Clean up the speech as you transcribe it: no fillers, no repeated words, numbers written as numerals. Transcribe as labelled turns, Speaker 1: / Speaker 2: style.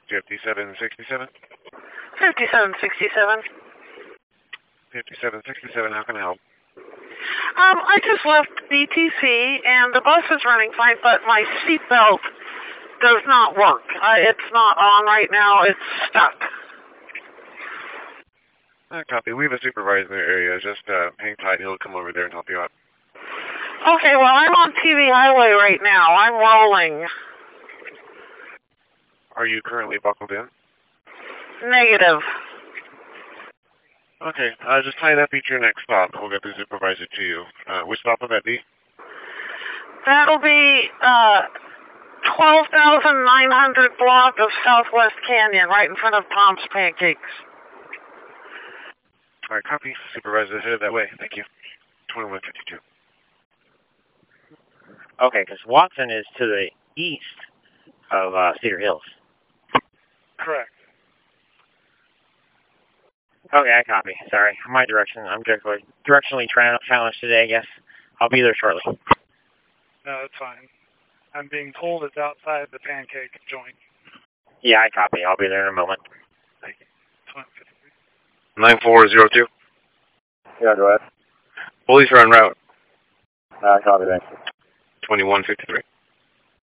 Speaker 1: 5767?
Speaker 2: 5767.
Speaker 1: 5767, how can I help?
Speaker 2: I just left BTC and the bus is running fine, but my seatbelt does not work. It's not on right now. It's stuck.
Speaker 1: Copy. We have a supervisor in the area. Just hang tight. He'll come over there and help you out.
Speaker 2: Okay, well, I'm on TV Highway right now. I'm rolling.
Speaker 1: Are you currently buckled in?
Speaker 2: Negative.
Speaker 1: Okay, just tie that be to your next stop. We'll get the supervisor to you. Which stop will that be?
Speaker 2: That'll be 12,900 block of Southwest Canyon, right in front of Tom's Pancakes.
Speaker 1: All right, copy. Supervisor headed that way. Thank you. 2152.
Speaker 3: Okay, because Watson is to the east of Cedar Hills.
Speaker 4: Correct.
Speaker 3: Okay, I copy. Sorry, my direction. I'm directionally challenged today, I guess. I'll be there shortly.
Speaker 4: No, that's fine. I'm being told it's outside the pancake joint.
Speaker 3: Yeah, I copy. I'll be there in a moment.
Speaker 4: Thank you.
Speaker 1: 9402.
Speaker 5: Yeah, go ahead.
Speaker 1: Police are en route.
Speaker 5: Copy, thanks.
Speaker 1: 2153.